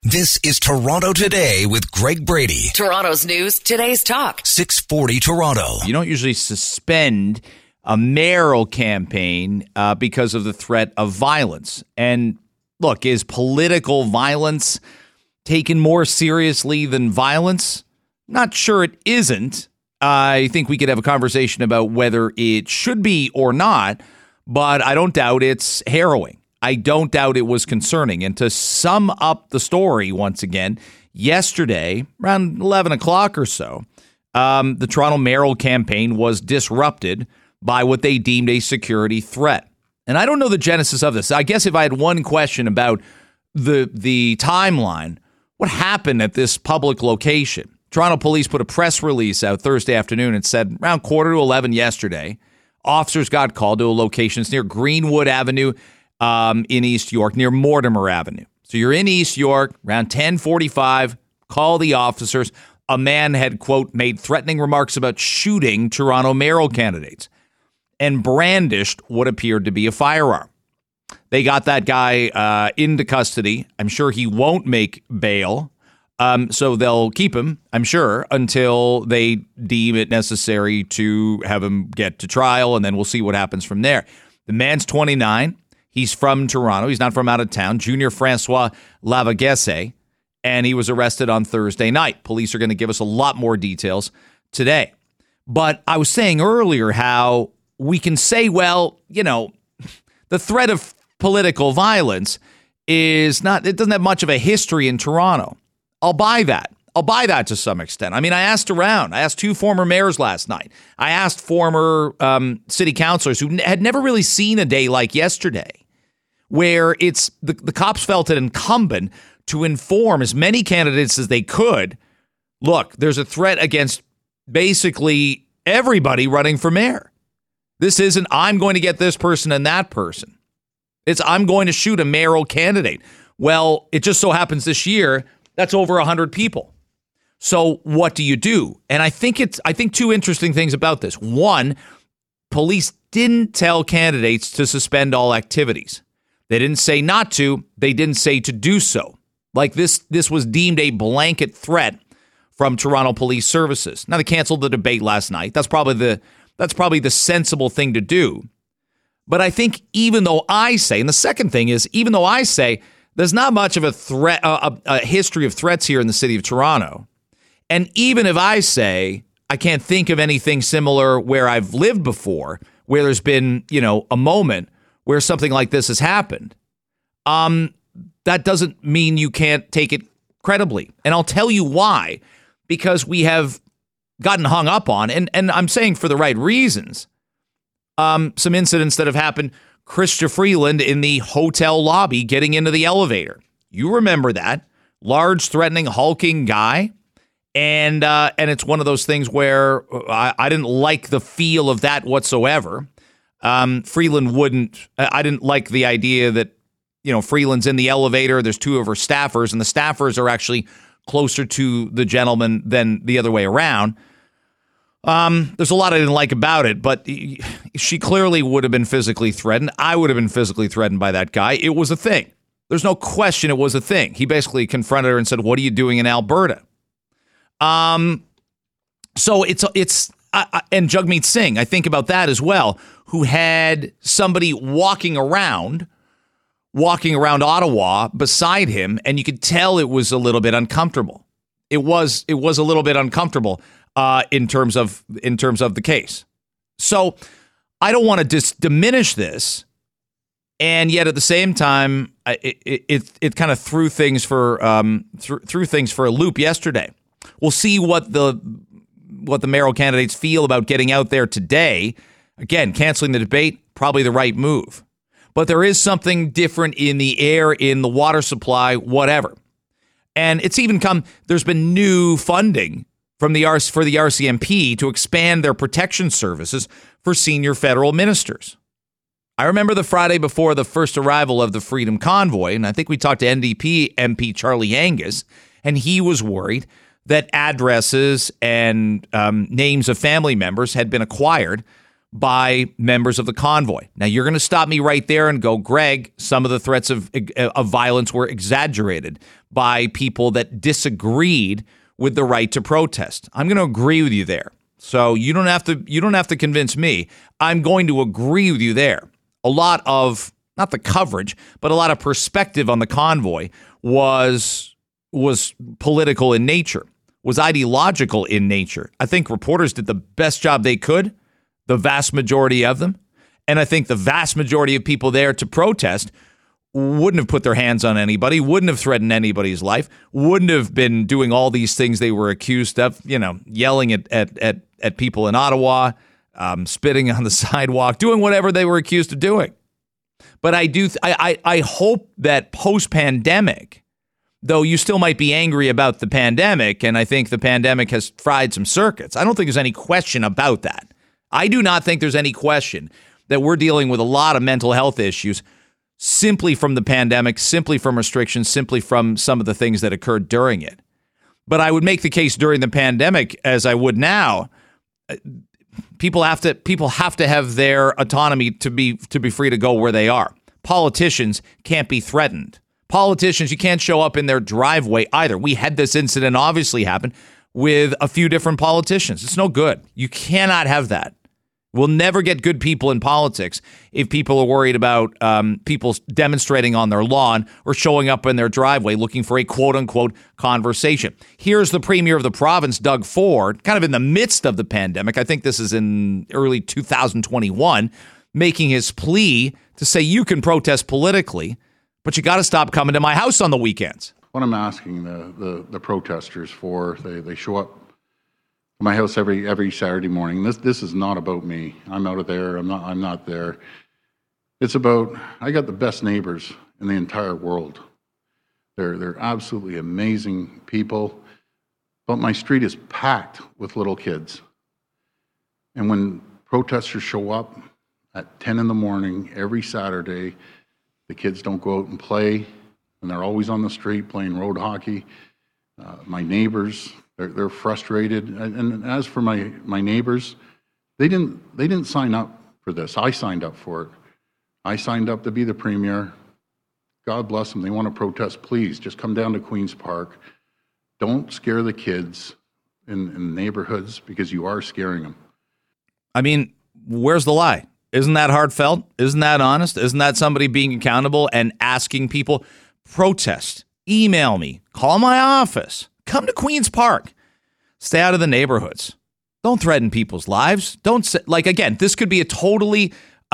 This is Toronto Today with Greg Brady. Toronto's news, today's talk. 640 Toronto. You don't usually suspend a mayoral campaign because of the threat of violence. And look, is political violence taken more seriously than violence? Not sure it isn't. I think we could have a conversation about whether it should be or not, but I don't doubt it's harrowing. I don't doubt it was concerning. And to sum up the story once again, yesterday, around 11 o'clock or so, the Toronto mayoral campaign was disrupted by what they deemed a security threat. And I don't know the genesis of this. I guess if I had one question about the timeline, what happened at this public location? Toronto police put a press release out Thursday afternoon and said around 11:15 yesterday, officers got called to a location near Greenwood Avenue in East York, near Mortimer Avenue. So you're in East York, around 10:45, call the officers. A man had, quote, made threatening remarks about shooting Toronto mayoral candidates and brandished what appeared to be a firearm. They got that guy into custody. I'm sure he won't make bail. So they'll keep him, I'm sure, until they deem it necessary to have him get to trial, and then we'll see what happens from there. The man's 29. He's from Toronto. He's not from out of town. Junior Francois Lavagesse, and he was arrested on Thursday night. Police are going to give us a lot more details today. But I was saying earlier how we can say, well, you know, the threat of political violence it doesn't have much of a history in Toronto. I'll buy that. I'll buy that to some extent. I mean, I asked around. I asked two former mayors last night. I asked former city councilors who had never really seen a day like yesterday, where it's the cops felt it incumbent to inform as many candidates as they could. Look, there's a threat against basically everybody running for mayor. This isn't, I'm going to get this person and that person. It's, I'm going to shoot a mayoral candidate. Well, it just so happens this year, that's over 100 people. So what do you do? And I think two interesting things about this. One, police didn't tell candidates to suspend all activities. They didn't say not to. They didn't say to do so. Like this was deemed a blanket threat from Toronto Police Services. Now, they canceled the debate last night. That's probably the sensible thing to do. But I think even though I say, and the second thing is, even though I say there's not much of a threat, a history of threats here in the city of Toronto, and even if I say I can't think of anything similar where I've lived before, where there's been, you know, a moment where something like this has happened, that doesn't mean you can't take it credibly. And I'll tell you why. Because we have gotten hung up on, and I'm saying for the right reasons, some incidents that have happened. Chrystia Freeland in the hotel lobby getting into the elevator. You remember that. Large, threatening, hulking guy. And it's one of those things where I didn't like the feel of that whatsoever. Freeland I didn't like the idea that, you know, Freeland's in the elevator. There's two of her staffers, and the staffers are actually closer to the gentleman than the other way around. There's a lot I didn't like about it, but she clearly would have been physically threatened. I would have been physically threatened by that guy. It was a thing. There's no question it was a thing. He basically confronted her and said, "What are you doing in Alberta?" So it's and Jagmeet Singh, I think about that as well, who had somebody walking around Ottawa beside him, and you could tell it was a little bit uncomfortable. It was a little bit uncomfortable in terms of the case. So I don't want to diminish this, and yet at the same time, it kind of threw things for a loop yesterday. We'll see what the mayoral candidates feel about getting out there today. Again, canceling the debate, probably the right move. But there is something different in the air, in the water supply, whatever. And it's even there's been new funding for the RCMP to expand their protection services for senior federal ministers. I remember the Friday before the first arrival of the Freedom Convoy, and I think we talked to NDP MP Charlie Angus, and he was worried that addresses and names of family members had been acquired by members of the convoy. Now, you're going to stop me right there and go, Greg, some of the threats of violence were exaggerated by people that disagreed with the right to protest. I'm going to agree with you there. So you don't have to convince me. I'm going to agree with you there. A lot of, not the coverage, but a lot of perspective on the convoy was political in nature, was ideological in nature. I think reporters did the best job they could, the vast majority of them. And I think the vast majority of people there to protest wouldn't have put their hands on anybody, wouldn't have threatened anybody's life, wouldn't have been doing all these things they were accused of, yelling at people in Ottawa, spitting on the sidewalk, doing whatever they were accused of doing. But I hope that post-pandemic, though you still might be angry about the pandemic, and I think the pandemic has fried some circuits. I don't think there's any question about that. I do not think there's any question that we're dealing with a lot of mental health issues simply from the pandemic, simply from restrictions, simply from some of the things that occurred during it. But I would make the case during the pandemic, as I would now, people have to have their autonomy to be free to go where they are. Politicians can't be threatened. Politicians, you can't show up in their driveway either. We had this incident obviously happen with a few different politicians. It's no good. You cannot have that. We'll never get good people in politics if people are worried about people demonstrating on their lawn or showing up in their driveway looking for a quote-unquote conversation. Here's the premier of the province, Doug Ford, kind of in the midst of the pandemic. I think this is in early 2021, making his plea to say you can protest politically, but you got to stop coming to my house on the weekends. What I'm asking the protesters for, they show up at my house every Saturday morning. This is not about me. I'm out of there. I'm not there. It's about, I got the best neighbors in the entire world. They're absolutely amazing people. But my street is packed with little kids. And when protesters show up at 10 in the morning every Saturday, the kids don't go out and play, and they're always on the street playing road hockey. My neighbors, they're frustrated. And as for my neighbors, they didn't sign up for this. I signed up for it. I signed up to be the premier. God bless them. They want to protest. Please, just come down to Queen's Park. Don't scare the kids in neighborhoods, because you are scaring them. I mean, where's the lie? Isn't that heartfelt? Isn't that honest? Isn't that somebody being accountable and asking people, protest, email me, call my office, come to Queen's Park, stay out of the neighborhoods. Don't threaten people's lives. Don't say, again, this could be a totally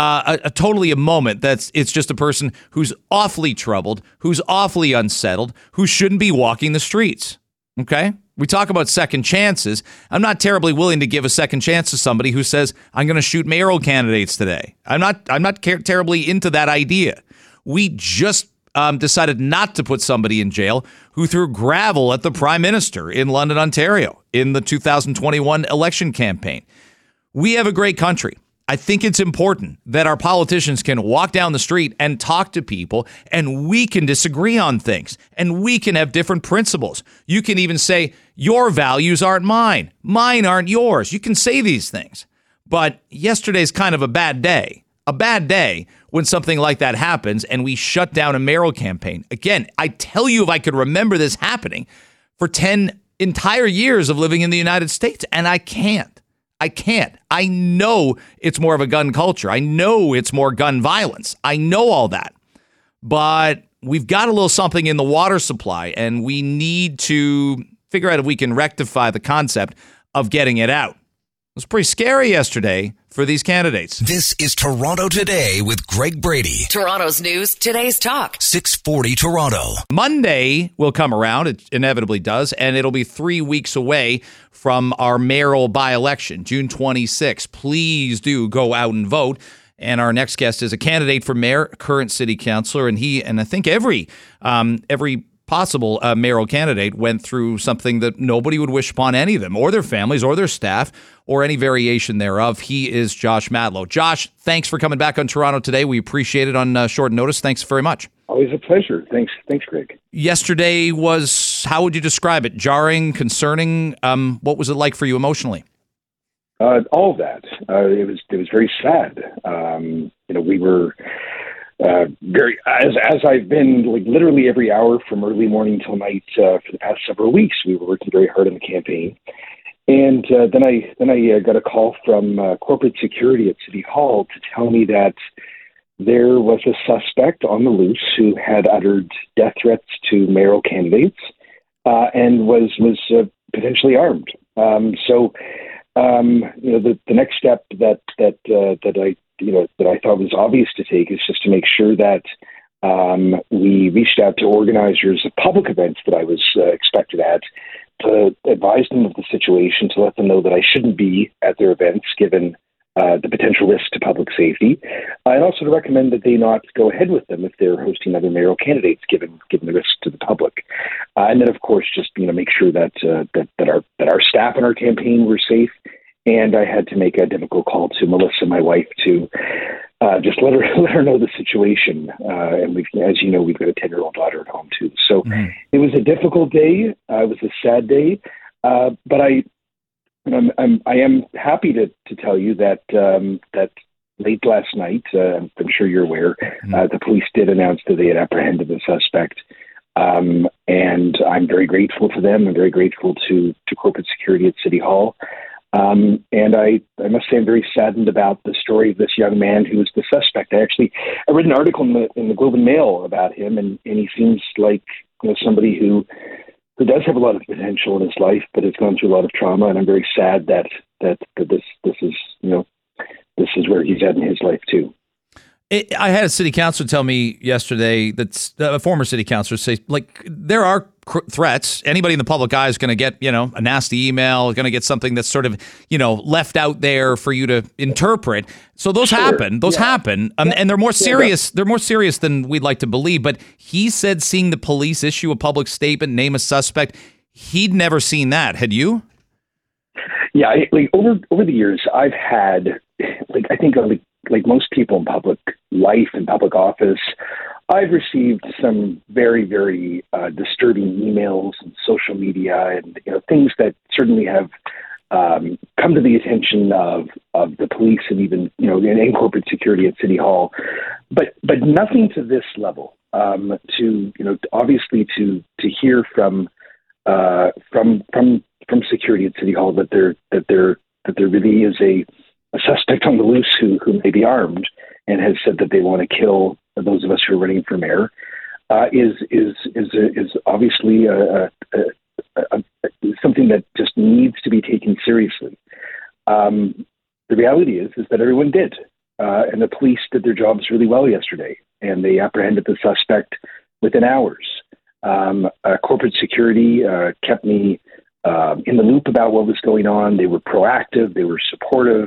a moment it's just a person who's awfully troubled, who's awfully unsettled, who shouldn't be walking the streets. Okay? We talk about second chances. I'm not terribly willing to give a second chance to somebody who says, I'm going to shoot mayoral candidates today. I'm not terribly into that idea. We just decided not to put somebody in jail who threw gravel at the Prime Minister in London, Ontario in the 2021 election campaign. We have a great country. I think it's important that our politicians can walk down the street and talk to people, and we can disagree on things, and we can have different principles. You can even say, your values aren't mine. Mine aren't yours. You can say these things. But yesterday's kind of a bad day when something like that happens and we shut down a mayoral campaign. Again, I tell you, if I could remember this happening for 10 entire years of living in the United States, and I can't. I know it's more of a gun culture. I know it's more gun violence. I know all that. But we've got a little something in the water supply, and we need to figure out if we can rectify the concept of getting it out. It was pretty scary yesterday for these candidates. This is Toronto Today with Greg Brady. Toronto's news, today's talk. 640 Toronto. Monday will come around. It inevitably does. And it'll be 3 weeks away from our mayoral by-election, June 26th. Please do go out and vote. And our next guest is a candidate for mayor, current city councilor. And I think every possible mayoral candidate went through something that nobody would wish upon any of them, or their families, or their staff, or any variation thereof. He is Josh Matlow. Josh, thanks for coming back on Toronto Today. We appreciate it on short notice. Thanks very much. Always a pleasure. Thanks, Greg. Yesterday was, how would you describe it? Jarring, concerning? What was it like for you emotionally? All of that. It was very sad. We were very as I've been like literally every hour from early morning till night for the past several weeks. We were working very hard on the campaign, and then I got a call from corporate security at City Hall to tell me that there was a suspect on the loose who had uttered death threats to mayoral candidates and was potentially armed. The next step that I thought was obvious to take is just to make sure that we reached out to organizers of public events that I was expected at to advise them of the situation, to let them know that I shouldn't be at their events given the potential risk to public safety, and also to recommend that they not go ahead with them if they're hosting other mayoral candidates, given the risk to the public, and then of course just make sure that our staff and our campaign were safe. And I had to make a difficult call to Melissa, my wife, to just let her know the situation. And as you know, we've got a 10-year-old daughter at home too. So It was a difficult day. It was a sad day, but I am happy to tell you that late last night, I'm sure you're aware, the police did announce that they had apprehended the suspect. And I'm very grateful to them. I'm very grateful to corporate security at City Hall. And I must say I'm very saddened about the story of this young man who was the suspect. I read an article in the Globe and Mail about him, and he seems like somebody who does have a lot of potential in his life, but has gone through a lot of trauma. And I'm very sad that this is where he's at in his life too. I had a city councilor tell me yesterday that a former city councilor say, like, there are threats. Anybody in the public eye is going to get, a nasty email, going to get something that's sort of, left out there for you to interpret. So those happen. Those happen. And they're more serious. They're more serious than we'd like to believe. But he said seeing the police issue a public statement, name a suspect, he'd never seen that. Had you? Yeah. Over the years, I've had, I think like most people in public life and public office, I've received some very, very disturbing emails and social media and things that certainly have come to the attention of the police and even in corporate security at City Hall, but nothing to this level. Obviously to hear from security at City Hall that there really is a suspect on the loose who may be armed and has said that they want to kill those of us who are running for mayor is obviously something that just needs to be taken seriously. The reality is that everyone did, and the police did their jobs really well yesterday, and they apprehended the suspect within hours. Corporate security kept me in the loop about what was going on. They were proactive. They were supportive.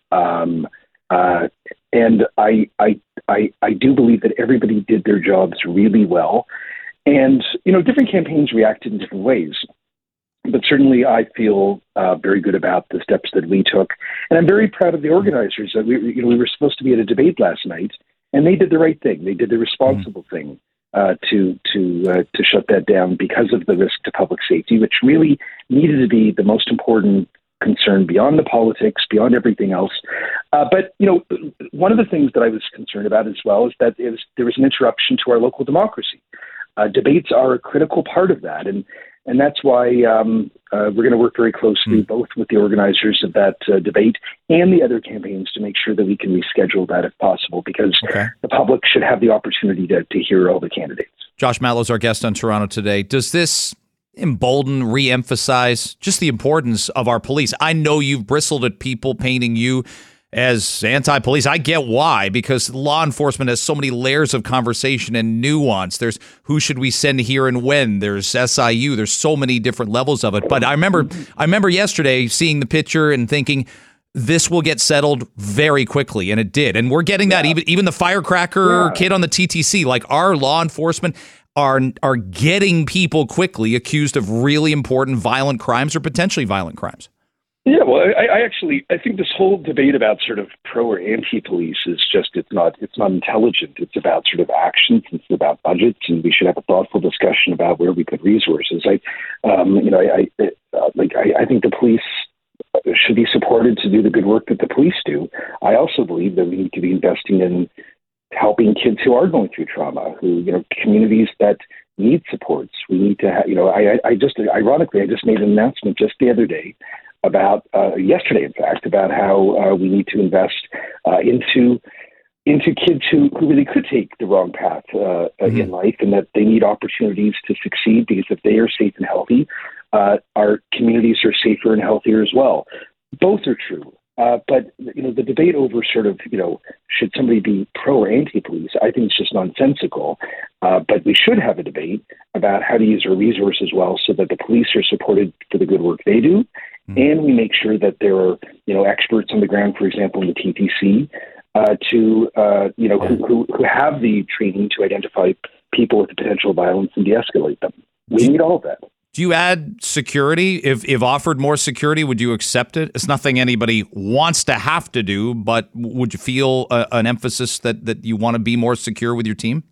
And I do believe that everybody did their jobs really well. And, different campaigns reacted in different ways. But certainly I feel very good about the steps that we took. And I'm very proud of the organizers. We were supposed to be at a debate last night, and they did the right thing. They did the responsible thing to shut that down because of the risk to public safety, which really needed to be the most important concern beyond the politics, beyond everything else. But one of the things that I was concerned about as well is that there was an interruption to our local democracy. Debates are a critical part of that. And that's why we're going to work very closely both with the organizers of that debate and the other campaigns to make sure that we can reschedule that if possible, because the public should have the opportunity to hear all the candidates. Josh Matlow's our guest on Toronto Today. Does this embolden, reemphasize just the importance of our police? I know you've bristled at people painting you as anti-police. I get why, because law enforcement has so many layers of conversation and nuance. There's who should we send here and when. There's SIU. There's so many different levels of it. But I remember yesterday seeing the picture and thinking this will get settled very quickly, and it did. And we're getting that. Even the firecracker kid on the TTC, like our law enforcement are getting people quickly accused of really important violent crimes or potentially violent crimes. Yeah, well, I think this whole debate about sort of pro or anti-police is just, it's not intelligent. It's about sort of actions. It's about budgets, and we should have a thoughtful discussion about where we put resources. I think the police should be supported to do the good work that the police do. I also believe that we need to be investing in helping kids who are going through trauma, communities that need supports. We need to have, I just made an announcement just the other day about, yesterday in fact, about how we need to invest into kids who really could take the wrong path in life, and that they need opportunities to succeed, because if they are safe and healthy, our communities are safer and healthier as well. Both are true. But the debate over sort of, should somebody be pro or anti-police, I think it's just nonsensical. But we should have a debate about how to use our resources well, so that the police are supported for the good work they do, and we make sure that there are, experts on the ground, for example, in the TTC, who have the training to identify people with potential violence and de-escalate them. We need all of that. Do you add security? If offered more security, would you accept it? It's nothing anybody wants to have to do, but would you feel an emphasis that you want to be more secure with your team?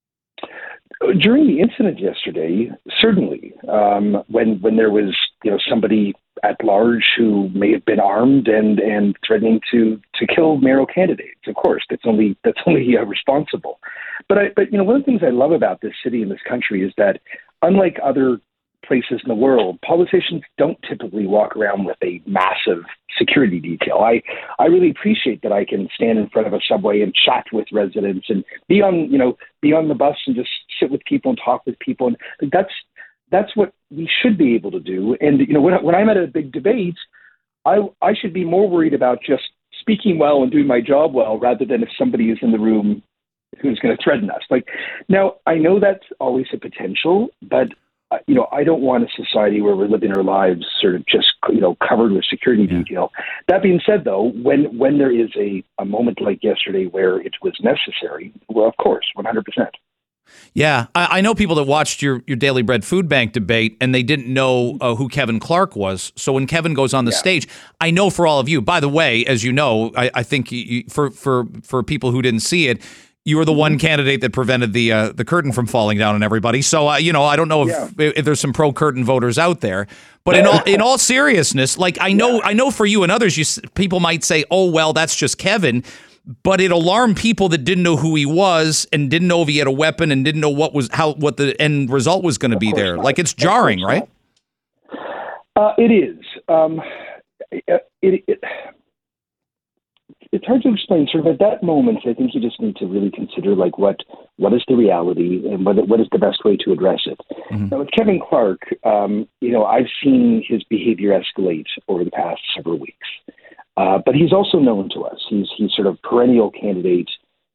During the incident yesterday, certainly, when there was somebody at large who may have been armed and threatening to kill mayoral candidates, of course, that's only responsible. But one of the things I love about this city and this country is that, unlike other places in the world, politicians don't typically walk around with a massive security detail. I really appreciate that I can stand in front of a subway and chat with residents and be on the bus and just sit with people and talk with people. And that's what we should be able to do. And when I'm at a big debate, I should be more worried about just speaking well and doing my job well, rather than if somebody is in the room who's going to threaten us. Now, I know that's always a potential, but I don't want a society where we're living our lives sort of just, covered with security detail. That being said, though, when there is a moment like yesterday where it was necessary, well, of course, 100%. Yeah, I know people that watched your Daily Bread Food Bank debate, and they didn't know who Kevin Clark was. So when Kevin goes on the stage, I know for all of you, by the way, as you know, I think for people who didn't see it, you were the one candidate that prevented the curtain from falling down on everybody. So, I don't know if there's some pro-curtain voters out there. But in all seriousness, I know for you and others, people might say, oh, well, that's just Kevin. But it alarmed people that didn't know who he was and didn't know if he had a weapon and didn't know what the end result was going to be there. It's jarring, right? It is. It's hard to explain. Sort of at that moment, I think you just need to really consider what is the reality and what is the best way to address it. Mm-hmm. Now, with Kevin Clark, I've seen his behavior escalate over the past several weeks, but he's also known to us. He's sort of perennial candidate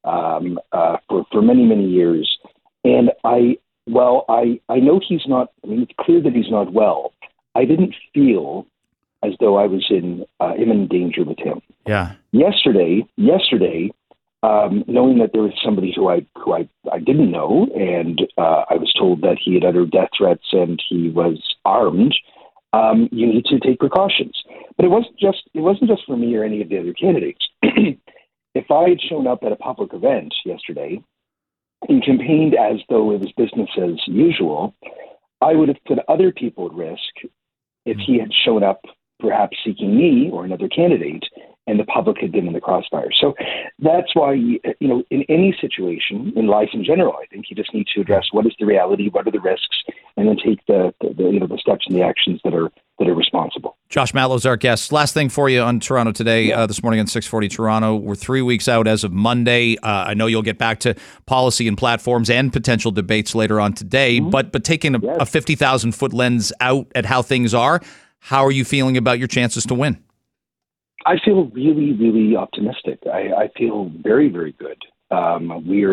for many years, and I know he's not. I mean, it's clear that he's not well. I didn't feel as though I was in imminent danger with him. Yeah. Yesterday, knowing that there was somebody who I didn't know, and I was told that he had uttered death threats and he was armed, you need to take precautions. But it wasn't just for me or any of the other candidates. If I had shown up at a public event yesterday and campaigned as though it was business as usual, I would have put other people at risk if he had shown up perhaps seeking me or another candidate, and the public had been in the crossfire. So that's why, in any situation, in life in general, I think you just need to address what is the reality, what are the risks, and then take the steps and the actions that are responsible. Josh Matlow's our guest. Last thing for you on Toronto Today, this morning on 640 Toronto. We're 3 weeks out as of Monday. I know you'll get back to policy and platforms and potential debates later on today, but taking a 50,000-foot lens out at how things are, how are you feeling about your chances to win? I feel really, really optimistic. I feel very, very good. I'm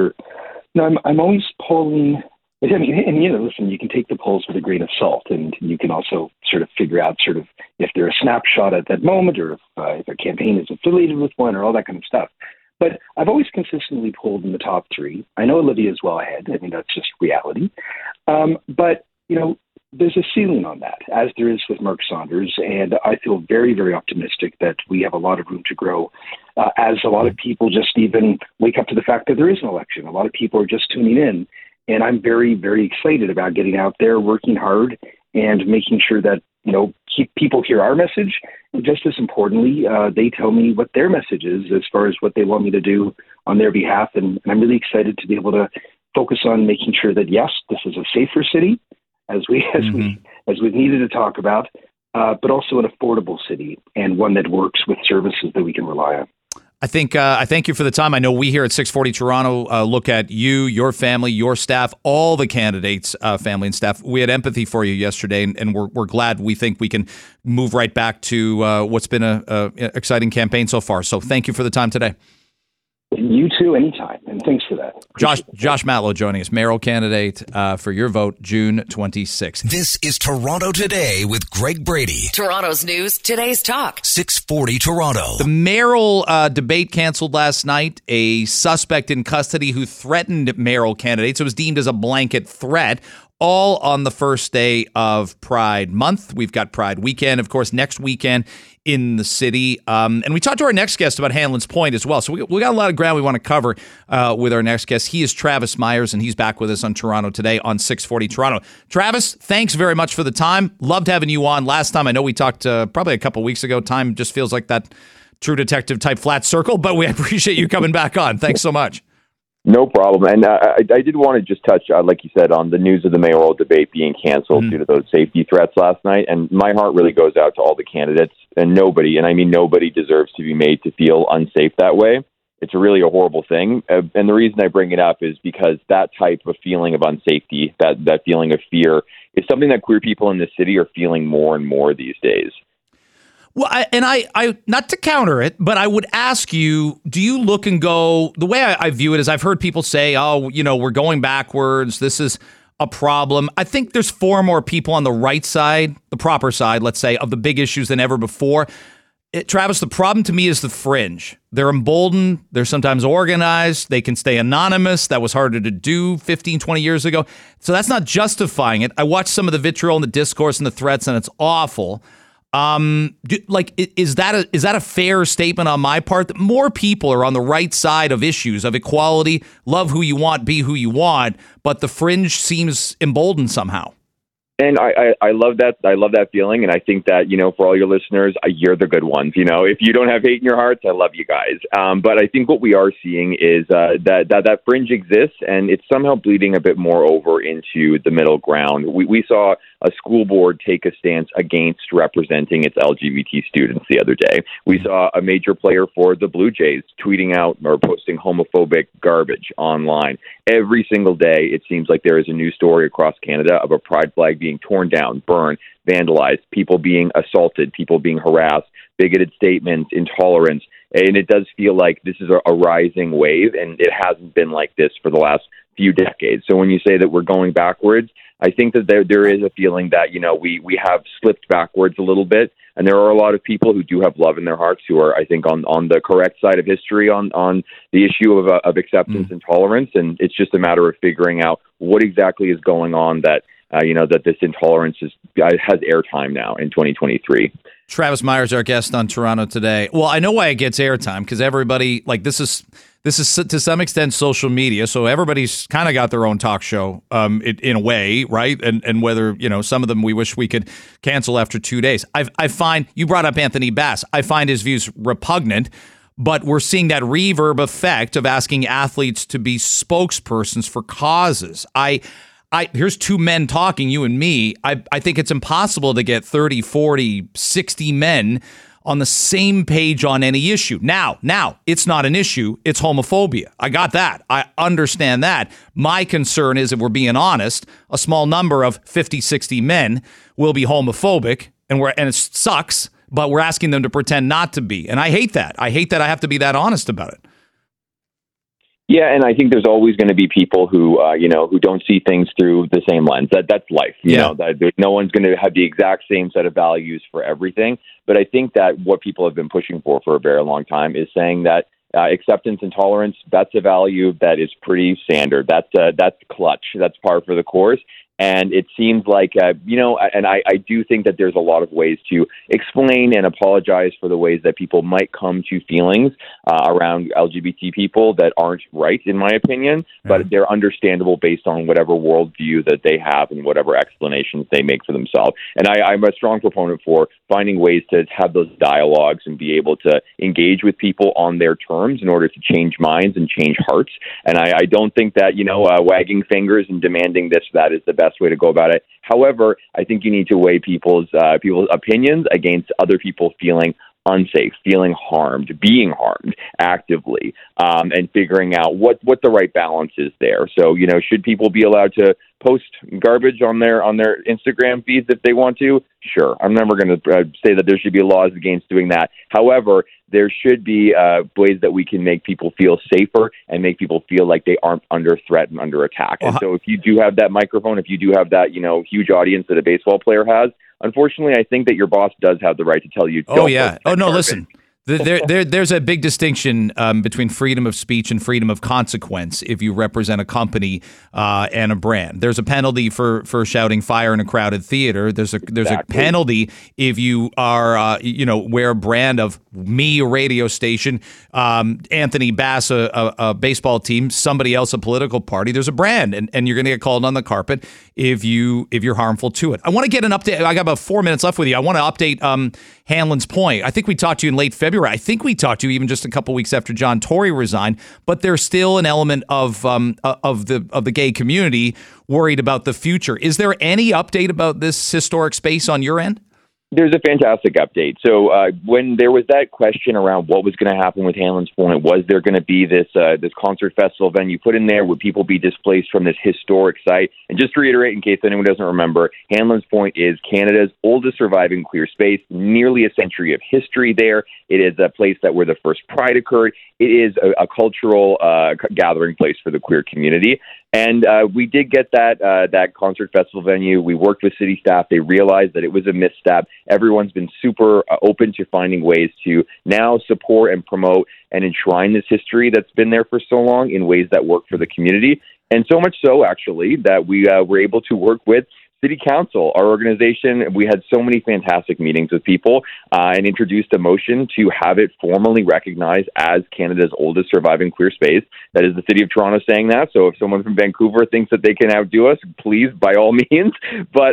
always polling. I mean, listen, you can take the polls with a grain of salt, and you can also sort of figure out sort of if they're a snapshot at that moment, or if a campaign is affiliated with one, or all that kind of stuff. But I've always consistently polled in the top three. I know Olivia is well ahead. I mean, that's just reality. But there's a ceiling on that, as there is with Mark Saunders, and I feel very, very optimistic that we have a lot of room to grow, as a lot of people just even wake up to the fact that there is an election. A lot of people are just tuning in, and I'm very, very excited about getting out there, working hard, and making sure that, people hear our message, and just as importantly, they tell me what their message is as far as what they want me to do on their behalf. And I'm really excited to be able to focus on making sure that, yes, this is a safer city, as we've needed to talk about, but also an affordable city and one that works with services that we can rely on. I thank you for the time. I know we here at 640 Toronto look at you, your family, your staff, all the candidates' family and staff. We had empathy for you yesterday, and we're glad. We think we can move right back to what's been a exciting campaign so far. So thank you for the time today. You too, anytime, and thanks for that. Josh Matlow joining us, mayoral candidate for your vote, June 26th. This is Toronto Today with Greg Brady. Toronto's news, today's talk. 640 Toronto. The mayoral debate canceled last night. A suspect in custody who threatened mayoral candidates. It was deemed as a blanket threat. All on the first day of Pride Month. We've got Pride Weekend, of course, next weekend in the city. And we talked to our next guest about Hanlon's Point as well. So we got a lot of ground we want to cover with our next guest. He is Travis Myers, and he's back with us on Toronto Today on 640 Toronto. Travis, thanks very much for the time. Loved having you on. Last time, I know we talked probably a couple weeks ago. Time just feels like that True Detective type flat circle, but we appreciate you coming back on. Thanks so much. No problem. And I did want to just touch, like you said, on the news of the mayoral debate being canceled due to those safety threats last night. And my heart really goes out to all the candidates, and nobody, and I mean nobody, deserves to be made to feel unsafe that way. It's really a horrible thing. And the reason I bring it up is because that type of feeling of unsafety, that feeling of fear, is something that queer people in the city are feeling more and more these days. Well, I not to counter it, but I would ask you, do you look and go, the way I view it is I've heard people say, oh, we're going backwards. This is a problem. I think there's far more people on the right side, the proper side, let's say, of the big issues than ever before. Travis, the problem to me is the fringe. They're emboldened. They're sometimes organized. They can stay anonymous. That was harder to do 15, 20 years ago. So that's not justifying it. I watched some of the vitriol and the discourse and the threats, and it's awful. Is that a fair statement on my part that more people are on the right side of issues of equality, love who you want, be who you want, but the fringe seems emboldened somehow? And I love that. I love that feeling. And I think that, for all your listeners, you're the good ones. If you don't have hate in your hearts, I love you guys. But I think what we are seeing is that fringe exists, and it's somehow bleeding a bit more over into the middle ground. We saw a school board take a stance against representing its LGBT students the other day. We saw a major player for the Blue Jays tweeting out or posting homophobic garbage online. Every single day, it seems like there is a new story across Canada of a pride flag being torn down, burned, vandalized, people being assaulted, people being harassed, bigoted statements, intolerance. And it does feel like this is a rising wave, and it hasn't been like this for the last few decades. So when you say that we're going backwards, I think that there is a feeling that, we have slipped backwards a little bit. And there are a lot of people who do have love in their hearts who are, I think, on the correct side of history on the issue of acceptance and tolerance. And it's just a matter of figuring out what exactly is going on that this intolerance has airtime now in 2023. Travis Myers, our guest on Toronto Today. Well, I know why it gets airtime, because everybody, this is to some extent social media, so everybody's kind of got their own talk show in a way, right? And whether, some of them we wish we could cancel after 2 days. I find, you brought up Anthony Bass, I find his views repugnant, but we're seeing that reverb effect of asking athletes to be spokespersons for causes. Here's two men talking, you and me. I think it's impossible to get 30, 40, 60 men on the same page on any issue. Now, it's not an issue. It's homophobia. I got that. I understand that. My concern is, if we're being honest, a small number of 50, 60 men will be homophobic, and it sucks, but we're asking them to pretend not to be. And I hate that. I hate that I have to be that honest about it. Yeah, and I think there's always going to be people who, who don't see things through the same lens. That's life. No one's going to have the exact same set of values for everything. But I think that what people have been pushing for a very long time is saying that acceptance and tolerance, that's a value that is pretty standard. That's clutch. That's par for the course. And it seems like, and I do think that there's a lot of ways to explain and apologize for the ways that people might come to feelings around LGBT people that aren't right, in my opinion, but they're understandable based on whatever worldview that they have and whatever explanations they make for themselves. And I'm a strong proponent for finding ways to have those dialogues and be able to engage with people on their terms in order to change minds and change hearts. And I don't think that, wagging fingers and demanding that is the best way to go about it. However, I think you need to weigh people's opinions against other people feeling unsafe, feeling harmed, being harmed actively, and figuring out what the right balance is there. So, should people be allowed to post garbage on their Instagram feeds if they want to? Sure. I'm never going to say that there should be laws against doing that. However, there should be ways that we can make people feel safer and make people feel like they aren't under threat and under attack. And so if you do have that microphone, if you do have that, huge audience that a baseball player has, unfortunately, I think that your boss does have the right to tell you. Oh, yeah. Oh, no, listen. There's a big distinction between freedom of speech and freedom of consequence if you represent a company and a brand. There's a penalty for shouting fire in a crowded theater. There's a penalty if you are wear a brand of me, a radio station, Anthony Bass, a baseball team, somebody else, a political party. There's a brand, and you're going to get called on the carpet if you're harmful to it. I want to get an update. I got about 4 minutes left with you. I want to update Hanlon's Point. I think we talked to you in late February. I think we talked to you even just a couple weeks after John Tory resigned, but there's still an element of the gay community worried about the future. Is there any update about this historic space on your end? There's a fantastic update. So when there was that question around what was going to happen with Hanlon's Point, was there going to be this concert festival venue put in there? Would people be displaced from this historic site? And just to reiterate, in case anyone doesn't remember, Hanlon's Point is Canada's oldest surviving queer space, nearly a century of history there. It is a place where the first Pride occurred. It is a cultural gathering place for the queer community. And we did get that concert festival venue. We worked with city staff. They realized that it was a misstep. Everyone's been super open to finding ways to now support and promote and enshrine this history that's been there for so long in ways that work for the community. And so much so, actually, that we were able to work with City Council, our organization. We had so many fantastic meetings with people and introduced a motion to have it formally recognized as Canada's oldest surviving queer space. That is the City of Toronto saying that. So if someone from Vancouver thinks that they can outdo us, please, by all means. But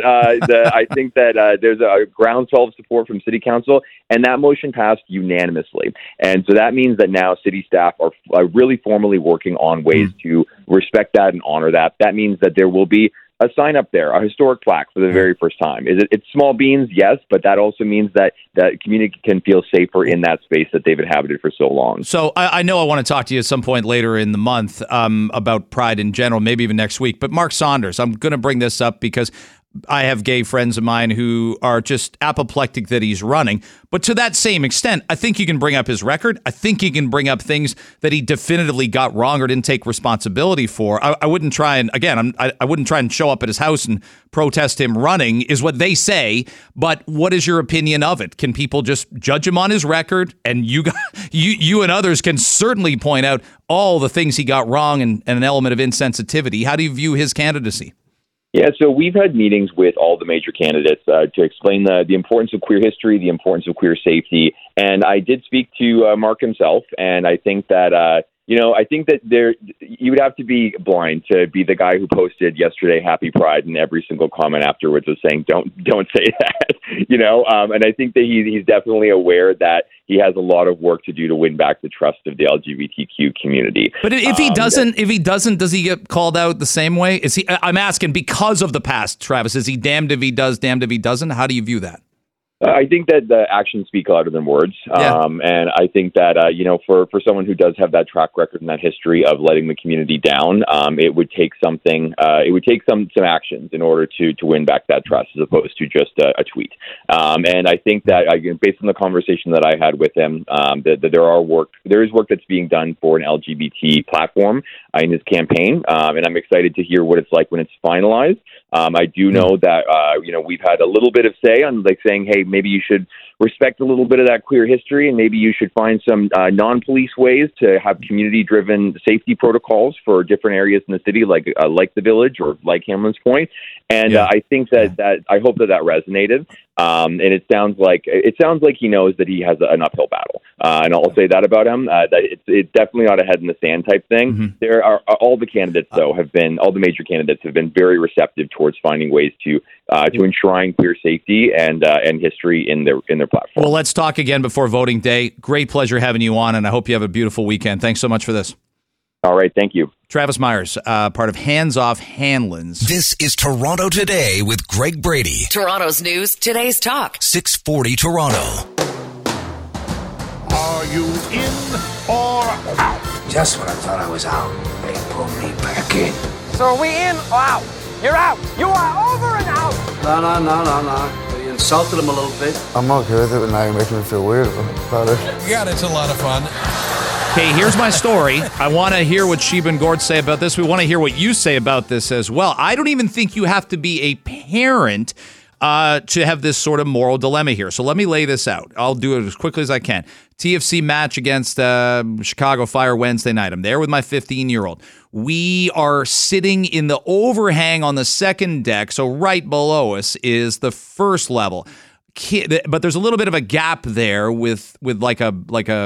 I think that there's a groundswell of support from City Council, and that motion passed unanimously. And so that means that now city staff are really formally working on ways to respect that and honor that. That means that there will be a sign up there, a historic plaque for the very first time. It's small beans, yes, but that also means that the community can feel safer in that space that they've inhabited for so long. So I know I want to talk to you at some point later in the month about Pride in general, maybe even next week. But Mark Saunders, I'm going to bring this up because I have gay friends of mine who are just apoplectic that he's running. But to that same extent, I think you can bring up his record. I think you can bring up things that he definitively got wrong or didn't take responsibility for. I wouldn't try and, again, I wouldn't try and show up at his house and protest him running, is what they say. But what is your opinion of it? Can people just judge him on his record? And you and others can certainly point out all the things he got wrong and an element of insensitivity. How do you view his candidacy? Yeah, so we've had meetings with all the major candidates to explain the importance of queer history, the importance of queer safety. And I did speak to Mark himself, and I think that, I think that you would have to be blind to be the guy who posted yesterday Happy Pride, and every single comment afterwards was saying, don't say that, and I think that he's definitely aware that he has a lot of work to do to win back the trust of the LGBTQ community. But if he doesn't, does he get called out the same way? Is he? I'm asking because of the past, Travis. Is he damned if he does, damned if he doesn't? How do you view that? I think that the actions speak louder than words. Yeah. And I think that, for someone who does have that track record and that history of letting the community down, it would take something, it would take some actions in order to win back that trust as opposed to just a tweet. And I think that, based on the conversation that I had with him, that there is work that's being done for an LGBT platform in his campaign. And I'm excited to hear what it's like when it's finalized. I do know that, we've had a little bit of say on saying, hey, maybe you should respect a little bit of that queer history, and maybe you should find some non-police ways to have community-driven safety protocols for different areas in the city, like the Village or like Hamlin's Point. And I think that I hope that resonated. And it sounds like he knows that he has an uphill battle. And I'll say that about him. That it's definitely not a head in the sand type thing. Mm-hmm. There are all the candidates all the major candidates have been very receptive towards finding ways to enshrine queer safety and history in their platform. Well, let's talk again before voting day. Great pleasure having you on, and I hope you have a beautiful weekend. Thanks so much for this. All right, thank you. Travis Myers, part of Hands Off Hanlon's. This is Toronto Today with Greg Brady. Toronto's news, today's talk. 640 Toronto. Are you in or out? Just when I thought I was out, they pulled me back in. So are we in or out? You're out. You are over and out. No. You insulted him a little bit. I'm okay with it, but now you're making me feel weird about it. God, it's a lot of fun. Okay, here's my story. I want to hear what Sheba and Gord say about this. We want to hear what you say about this as well. I don't even think you have to be a parent to have this sort of moral dilemma here. So let me lay this out. I'll do it as quickly as I can. TFC match against Chicago Fire Wednesday night. I'm there with my 15-year-old. We are sitting in the overhang on the second deck, so right below us is the first level. But there's a little bit of a gap there with like a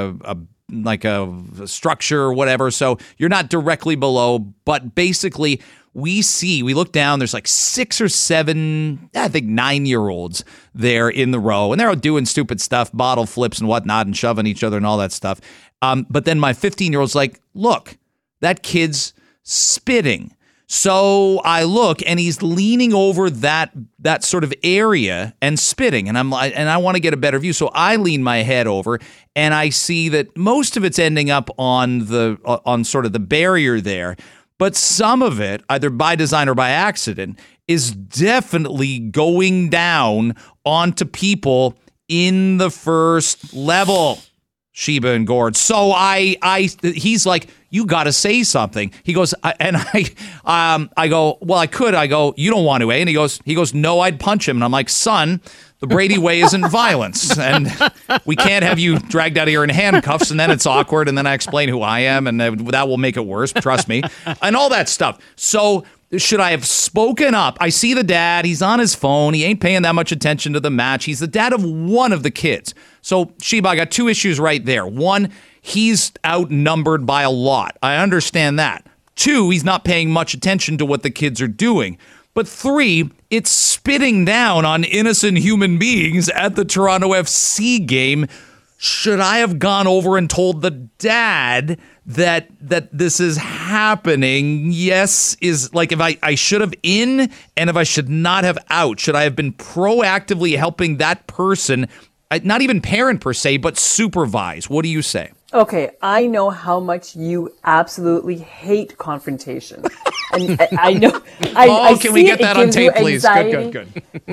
structure or whatever. So you're not directly below, but basically we look down, there's like 6 or 7, I think 9-year-olds there in the row, and they're out doing stupid stuff, bottle flips and whatnot, and shoving each other and all that stuff. But then my 15-year-old's like, look, that kid's spitting. So I look, and he's leaning over that sort of area and spitting, and I want to get a better view. So I lean my head over, and I see that most of it's ending up on sort of the barrier there, but some of it, either by design or by accident, is definitely going down onto in the first level. Sheba and Gord. So he's like, you got to say something. He goes, I go, well, I could. I go, you don't want to, eh? And he goes, no, I'd punch him. And I'm like, son, the Brady way isn't violence, and we can't have you dragged out of here in handcuffs, and then it's awkward, and then I explain who I am, and that will make it worse, trust me, and all that stuff. So should I have spoken up? I see the dad. He's on his phone. He ain't paying that much attention to the match. He's the dad of one of the kids. So, Sheba, I got 2 issues right there. 1, he's outnumbered by a lot. I understand that. 2, he's not paying much attention to what the kids are doing. But 3, it's spitting down on innocent human beings at the Toronto FC game. Should I have gone over and told the dad that this is happening? Yes, is like if I should have in, and if I should not have out. Should I have been proactively helping that person, not even parent per se, but supervise? What do you say? Okay, I know how much you absolutely hate confrontation. And I know. Can we get that on tape, please? Good.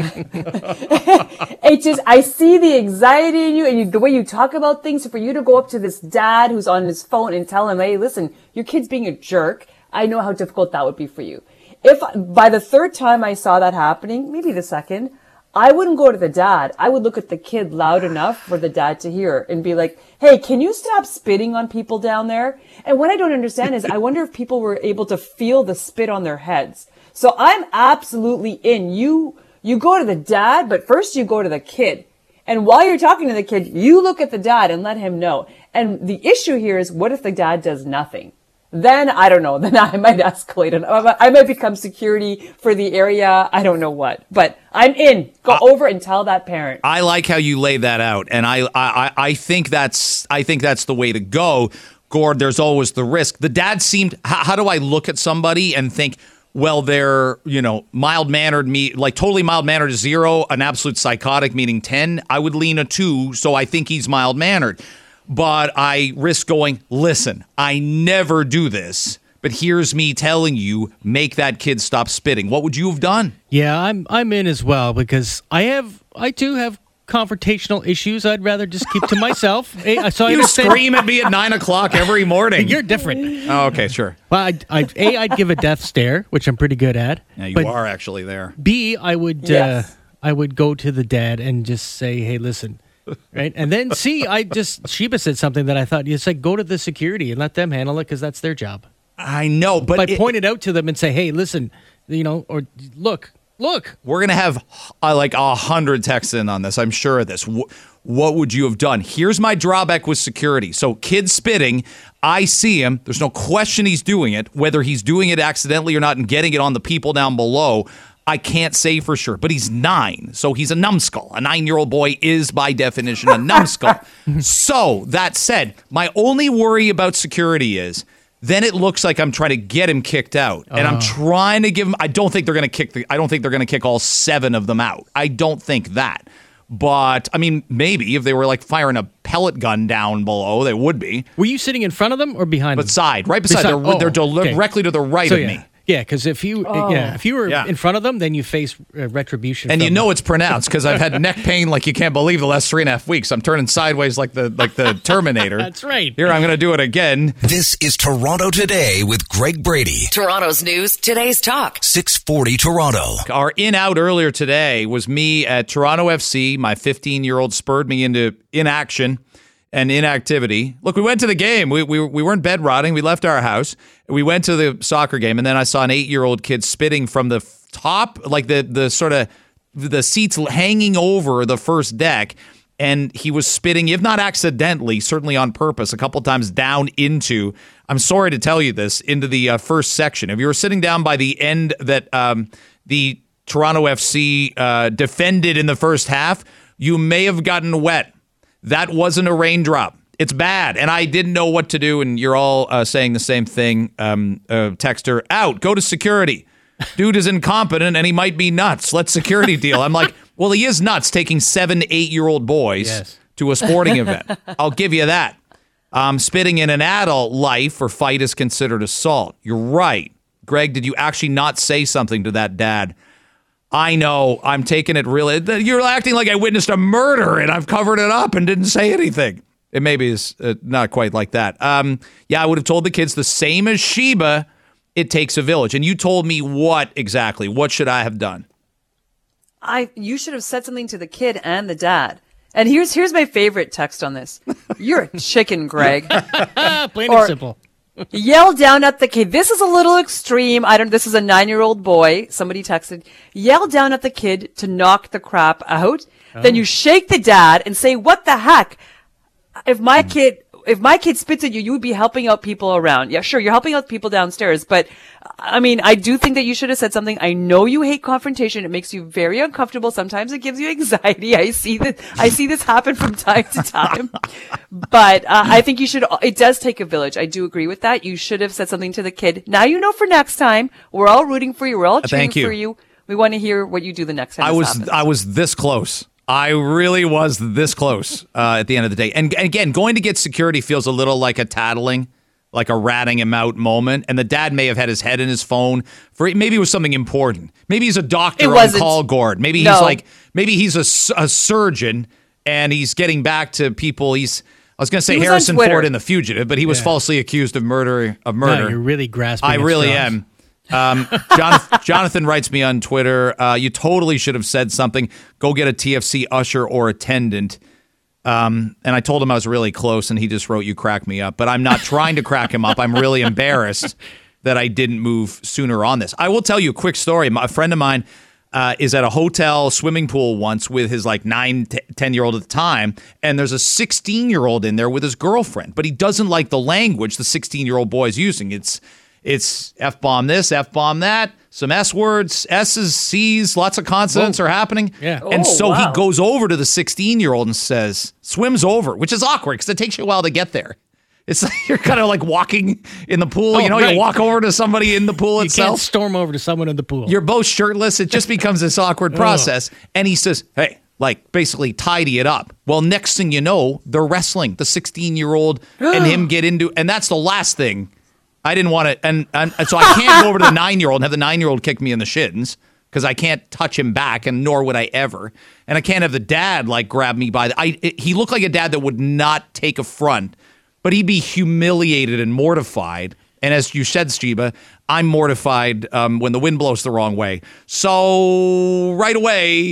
I see the anxiety in you, and the way you talk about things. For you to go up to this dad who's on his phone and tell him, hey, listen, your kid's being a jerk. I know how difficult that would be for you. If by the 3rd time I saw that happening, maybe the 2nd, I wouldn't go to the dad. I would look at the kid loud enough for the dad to hear and be like, hey, can you stop spitting on people down there? And what I don't understand is I wonder if people were able to feel the spit on their heads. So I'm absolutely in. You go to the dad, but first you go to the kid. And while you're talking to the kid, you look at the dad and let him know. And the issue here is, what if the dad does nothing? Then I don't know. Then I might escalate it. I might become security for the area. I don't know what, but I'm in. Go over and tell that parent. I like how you lay that out, and I think that's the way to go. Gord, there's always the risk. The dad seemed. How do I look at somebody and think, well, they're mild-mannered, like totally mild-mannered is 0, an absolute psychotic meaning 10. I would lean a 2, so I think he's mild-mannered. But I risk going, listen, I never do this, but here's me telling you, make that kid stop spitting. What would you have done? Yeah, I'm in as well, because I do have confrontational issues. I'd rather just keep to myself. So you scream at me at 9 o'clock every morning. You're different. Oh, okay, sure. Well, I'd give a death stare, which I'm pretty good at. Yeah, you are actually there. B, I would... Yes. I would go to the dad and just say, hey, listen. Right. And then Sheba said something that I thought, you said, go to the security and let them handle it because that's their job. I know, but point it out to them and say, hey, listen, or look. We're going to have like 100 texts in on this. I'm sure of this. What would you have done? Here's my drawback with security. So kid spitting, I see him. There's no question he's doing it. Whether he's doing it accidentally or not and getting it on the people down below, I can't say for sure. But he's 9, so he's a numbskull. A 9-year-old boy is, by definition, a numbskull. So, that said, my only worry about security is then it looks like I'm trying to get him kicked out. And I'm trying to give him... I don't think they're going to kick all 7 of them out. I don't think that. But, I mean, maybe if they were like firing a pellet gun down below, they would be. Were you sitting in front of them or behind them? Beside, right beside. They're directly to the right of me. Yeah, because if you were in front of them, then you face retribution. And it's pronounced because I've had neck pain like you can't believe the last 3.5 weeks. I'm turning sideways like the Terminator. That's right. Here, I'm going to do it again. This is Toronto Today with Greg Brady. Toronto's news, today's talk. 640 Toronto. Our in-out earlier today was me at Toronto FC. My 15-year-old spurred me into inaction and inactivity. Look, we went to the game. We weren't bed rotting. We left our house. We went to the soccer game, and then I saw an 8-year-old kid spitting from the top, like the sort of the seats hanging over the first deck, and he was spitting, if not accidentally, certainly on purpose, a couple times down into, I'm sorry to tell you this, into the first section. If you were sitting down by the end that the Toronto FC defended in the first half, you may have gotten wet. That wasn't a raindrop. It's bad, and I didn't know what to do, and you're all saying the same thing. Texter, out, go to security. Dude is incompetent, and he might be nuts. Let's security deal. I'm like, well, he is nuts taking 7, 8-year-old boys to a sporting event. I'll give you that. Spitting in an adult life or fight is considered assault. You're right. Greg, did you actually not say something to that dad? I know, I'm taking it really. You're acting like I witnessed a murder and I've covered it up and didn't say anything. It maybe is not quite like that. I would have told the kids the same as Sheba, it takes a village. And you told me what exactly? What should I have done? You should have said something to the kid and the dad. And here's my favorite text on this. You're a chicken, Greg. Plain and simple. Yell down at the kid. This is a little extreme. This is a 9-year-old boy. Somebody texted. Yell down at the kid to knock the crap out. Oh. Then you shake the dad and say, what the heck? If my kid spits at you, you would be helping out people around. Yeah, sure. You're helping out people downstairs. But I mean, I do think that you should have said something. I know you hate confrontation. It makes you very uncomfortable. Sometimes it gives you anxiety. I see this happen from time to time. But I think it does take a village. I do agree with that. You should have said something to the kid. Now you know for next time. We're all rooting for you. We're all cheering for you. We want to hear what you do the next time I was this close. I really was this close at the end of the day. And again, going to get security feels a little like a tattling, like a ratting him out moment. And the dad may have had his head in his phone maybe it was something important. Maybe he's a doctor on call guard. Maybe he's a surgeon and he's getting back to people. I was going to say Harrison Ford in The Fugitive, but he was falsely accused of murder. No, you're really grasping. I really am. Jonathan writes me on Twitter, you totally should have said something. Go get a TFC usher or attendant. And I told him I was really close, and he just wrote, you crack me up. But I'm not trying to crack him up. I'm really embarrassed that I didn't move sooner on this. I will tell you a quick story. A friend of mine is at a hotel swimming pool once with his 10-year-old at the time, and there's a 16-year-old in there with his girlfriend. But he doesn't like the language the 16-year-old boy is using. It's F-bomb this, F-bomb that, some S words, S's, C's, lots of consonants are happening. Yeah. And he goes over to the 16-year-old and says, swims over, which is awkward because it takes you a while to get there. It's like you're kind of like walking in the pool. You walk over to somebody in the pool itself. You can't storm over to someone in the pool. You're both shirtless. It just becomes this awkward process. And he says, hey, basically tidy it up. Well, next thing you know, they're wrestling. The 16-year-old and him get into, and that's the last thing. I didn't want to, and so I can't go over to the 9-year-old and have the 9-year-old kick me in the shins because I can't touch him back, and nor would I ever. And I can't have the dad grab me by he looked like a dad that would not take affront, but he'd be humiliated and mortified. And as you said, Sheba, I'm mortified when the wind blows the wrong way. So right away,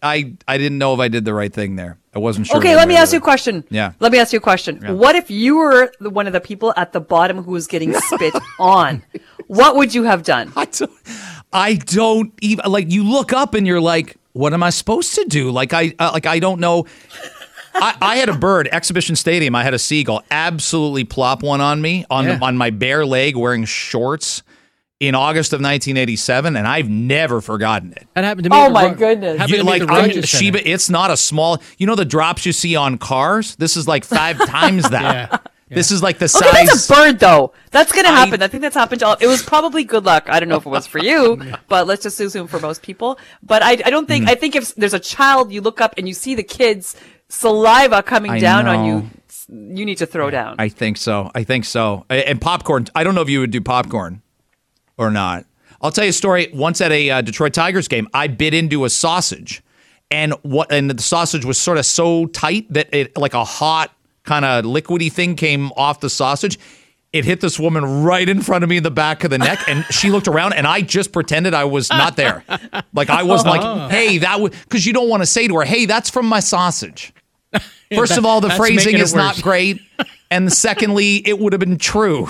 didn't know if I did the right thing there. I wasn't sure. Okay, let me ask you a question. Yeah. Let me ask you a question. Yeah. What if you were one of the people at the bottom who was getting spit on? What would you have done? I don't even, like, you look up and you're like, what am I supposed to do? Like, I don't know. I had a bird, Exhibition Stadium. I had a seagull absolutely plop one on me on my bare leg wearing shorts in August of 1987, and I've never forgotten it. That happened to me. Oh my goodness! Sheba, it's not a small. You know the drops you see on cars? This is like 5 times that. Yeah. This is like the size. Okay, that's a bird, though. That's going to happen. I think that's happened to all. It was probably good luck. I don't know if it was for you, but let's just assume for most people. But I don't think. I think if there's a child, you look up and you see the kid's saliva coming down on you. You need to throw down. I think so. And popcorn. I don't know if you would do popcorn or not. I'll tell you a story. Once at a Detroit Tigers game, I bit into a sausage, and the sausage was sort of so tight that it, like a hot kind of liquidy thing, came off the sausage. It hit this woman right in front of me in the back of the neck, and she looked around, and I just pretended I was not there. Like I wasn't like, hey, that was, because you don't want to say to her, hey, that's from my sausage. First of all, the phrasing is not great. And secondly, it would have been true.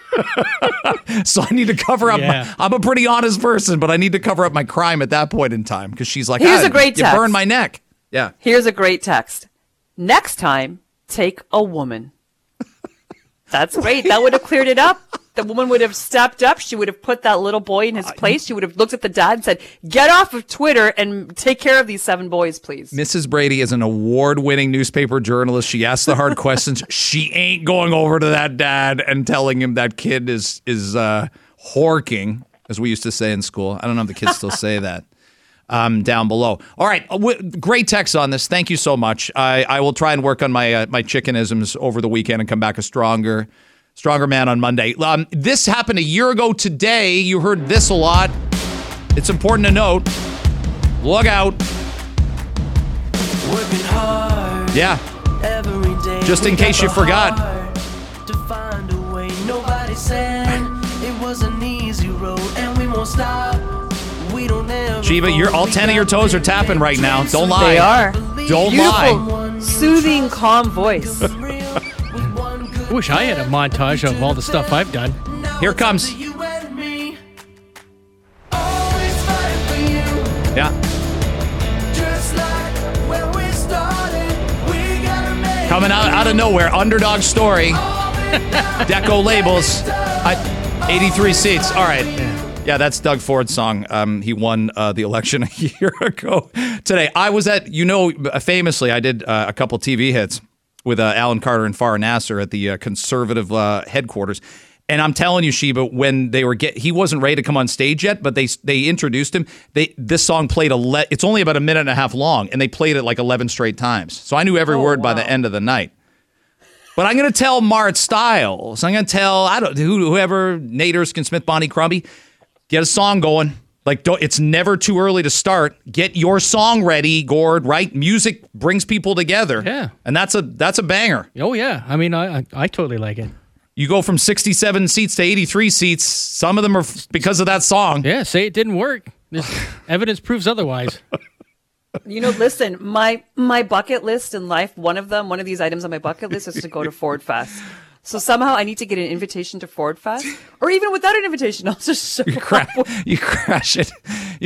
So I need to cover up. I'm a pretty honest person, but I need to cover up my crime at that point in time because she's like, here's a great text. You burned my neck. Yeah. Here's a great text. Next time, take a woman. That's great. That would have cleared it up. The woman would have stepped up. She would have put that little boy in his place. She would have looked at the dad and said, get off of Twitter and take care of these 7 boys, please. Mrs. Brady is an award-winning newspaper journalist. She asks the hard questions. She ain't going over to that dad and telling him that kid is horking, as we used to say in school. I don't know if the kids still say that. Down below. All right. Great text on this. Thank you so much. I will try and work on my chickenisms over the weekend and come back a stronger man on Monday. This happened a year ago today. You heard this a lot. It's important to note. Look out. Working hard. Yeah. Every day. Just in case you forgot. To find a way. Nobody said it was an easy road, and we won't stop. We don't ever. Shiva, all 10 of your toes are tapping right now. Don't lie. They are. Don't Beautiful, lie. Soothing, calm voice. I wish I had a montage of all the stuff I've done. Here it comes. Yeah. Coming out of nowhere, underdog story. Deco labels. 83 seats. All right. Yeah, that's Doug Ford's song. He won the election a year ago today. I was at, famously, I did a couple TV hits with Alan Carter and Farah Nasser at the conservative headquarters. And I'm telling you, Sheba, when they were he wasn't ready to come on stage yet, but they introduced him. This song played it's only about a minute and a half long, and they played it like 11 straight times. So I knew every word by the end of the night. But I'm going to tell Mart Stiles. I'm going to tell whoever, Nate Erskine Smith, Bonnie Crombie, get a song going. It's never too early to start. Get your song ready, Gord, right? Music brings people together. Yeah. And that's a banger. Oh, yeah. I mean, I totally like it. You go from 67 seats to 83 seats. Some of them are because of that song. Yeah, say it didn't work. Evidence proves otherwise. Listen, my bucket list in life, one of these items on my bucket list is to go to Ford Fest. So somehow I need to get an invitation to Ford Fest, or even without an invitation, I'll just show up. You crash it.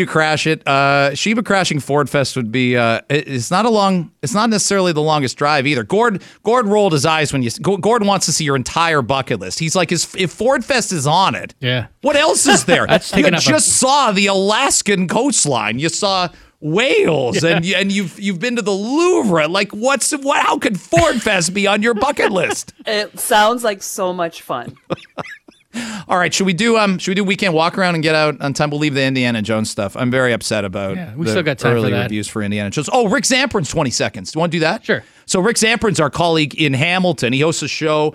Sheba crashing Ford Fest would be. It's not necessarily the longest drive either. Gord rolled his eyes when Gord wants to see your entire bucket list. He's like, if Ford Fest is on it, yeah. What else is there? You just saw the Alaskan coastline. You saw Wales, and you've been to the Louvre. Like, how could Ford Fest be on your bucket list? It sounds like so much fun. All right, should we do weekend walk around and get out on time? We'll leave the Indiana Jones stuff. I'm very upset about we still got time early for that. reviews for Indiana Jones. Oh, Rick Zamperin's 20 seconds. Do you want to do that? Sure. So Rick Zamperin's our colleague in Hamilton. He hosts a show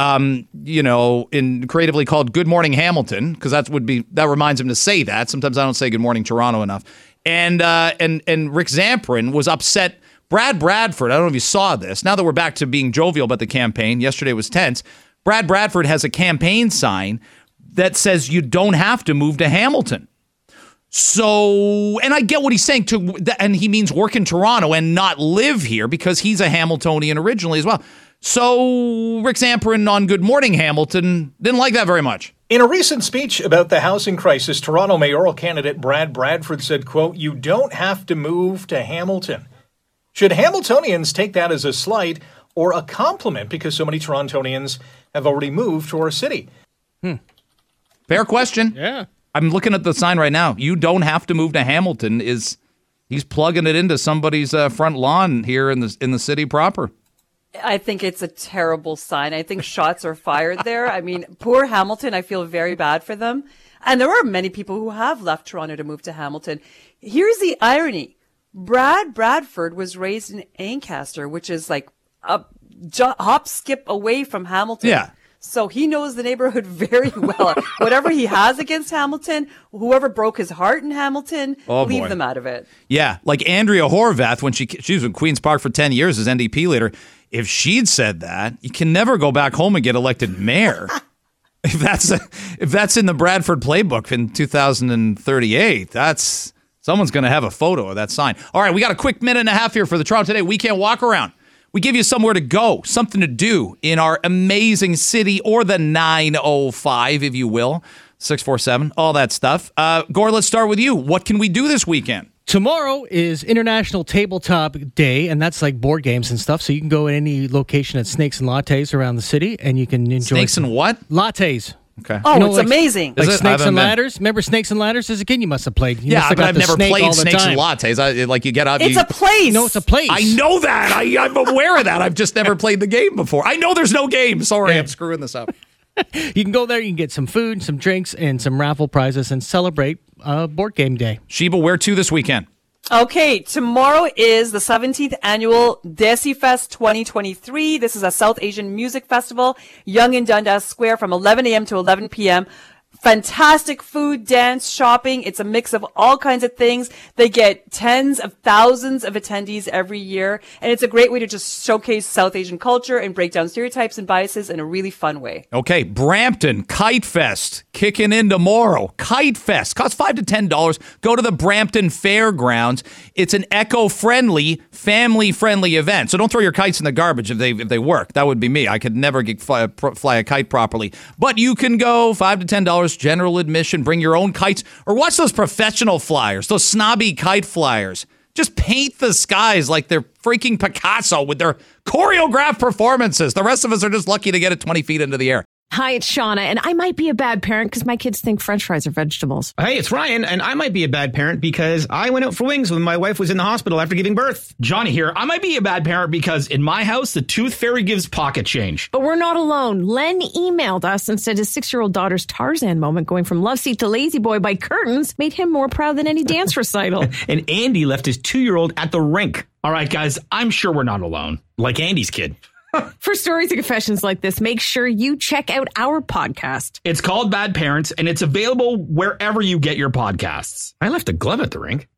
creatively called Good Morning Hamilton, because that reminds him to say that. Sometimes I don't say Good Morning Toronto enough. And Rick Zamperin was upset. Brad Bradford, I don't know if you saw this. Now that we're back to being jovial about the campaign, yesterday was tense. Brad Bradford has a campaign sign that says you don't have to move to Hamilton. So, and I get what he's saying too, and he means work in Toronto and not live here because he's a Hamiltonian originally as well. So Rick Zamperin on Good Morning Hamilton didn't like that very much. In a recent speech about the housing crisis, Toronto mayoral candidate Brad Bradford said, quote, "You don't have to move to Hamilton." Should Hamiltonians take that as a slight or a compliment because so many Torontonians have already moved to our city? Fair question. Yeah. I'm looking at the sign right now. You don't have to move to Hamilton. He's plugging it into somebody's front lawn here in the city proper. I think it's a terrible sign. I think shots are fired there. I mean, poor Hamilton. I feel very bad for them. And there are many people who have left Toronto to move to Hamilton. Here's the irony. Brad Bradford was raised in Ancaster, which is like a hop, skip away from Hamilton. Yeah. So he knows the neighborhood very well. Whatever he has against Hamilton, whoever broke his heart in Hamilton, leave them out of it. Yeah, like Andrea Horvath, when she was in Queen's Park for 10 years as NDP leader, if she'd said that, you can never go back home and get elected mayor. If that's in the Bradford playbook in 2038, someone's going to have a photo of that sign. All right, we got a quick minute and a half here for the Toronto Today Weekend Walk Around. We give you somewhere to go, something to do in our amazing city, or the 905, if you will. 647, all that stuff. Gore, let's start with you. What can we do this weekend? Tomorrow is International Tabletop Day, and that's like board games and stuff. So you can go at any location at Snakes and Lattes around the city, and you can enjoy Snakes and what? Lattes. Okay. Oh, it's amazing. Like Snakes and Ladders? Remember Snakes and Ladders as a kid? You must have played. Yeah, but I've never played Snakes and Lattes. Like you get up. It's a place. No, it's a place. I know that. I'm aware of that. I've just never played the game before. I know there's no game. Sorry, I'm screwing this up. You can go there. You can get some food, some drinks, and some raffle prizes and celebrate board game day. Sheba, where to this weekend? Okay, tomorrow is the 17th annual Desi Fest 2023. This is a South Asian music festival, Yonge and Dundas Square from 11 a.m. to 11 p.m. Fantastic food, dance, shopping. It's a mix of all kinds of things. They get tens of thousands of attendees every year. And it's a great way to just showcase South Asian culture and break down stereotypes and biases in a really fun way. Okay, Brampton Kite Fest kicking in tomorrow. Kite Fest costs $5 to $10. Go to the Brampton Fairgrounds. It's an eco-friendly, family-friendly event. So don't throw your kites in the garbage if they work. That would be me. I could never fly a kite properly. But you can go $5 to $10. General admission, bring your own kites, or watch those professional flyers, those snobby kite flyers. Just paint the skies like they're freaking Picasso with their choreographed performances. The rest of us are just lucky to get it 20 feet into the air. Hi, it's Shauna, and I might be a bad parent because my kids think French fries are vegetables. Hey, it's Ryan, and I might be a bad parent because I went out for wings when my wife was in the hospital after giving birth. Johnny here. I might be a bad parent because in my house, the tooth fairy gives pocket change. But we're not alone. Len emailed us and said his 6-year-old daughter's Tarzan moment going from love seat to lazy boy by curtains made him more proud than any dance recital. And Andy left his 2-year-old at the rink. All right, guys, I'm sure we're not alone. Like Andy's kid. For stories and confessions like this, make sure you check out our podcast. It's called Bad Parents, and it's available wherever you get your podcasts. I left a glove at the rink.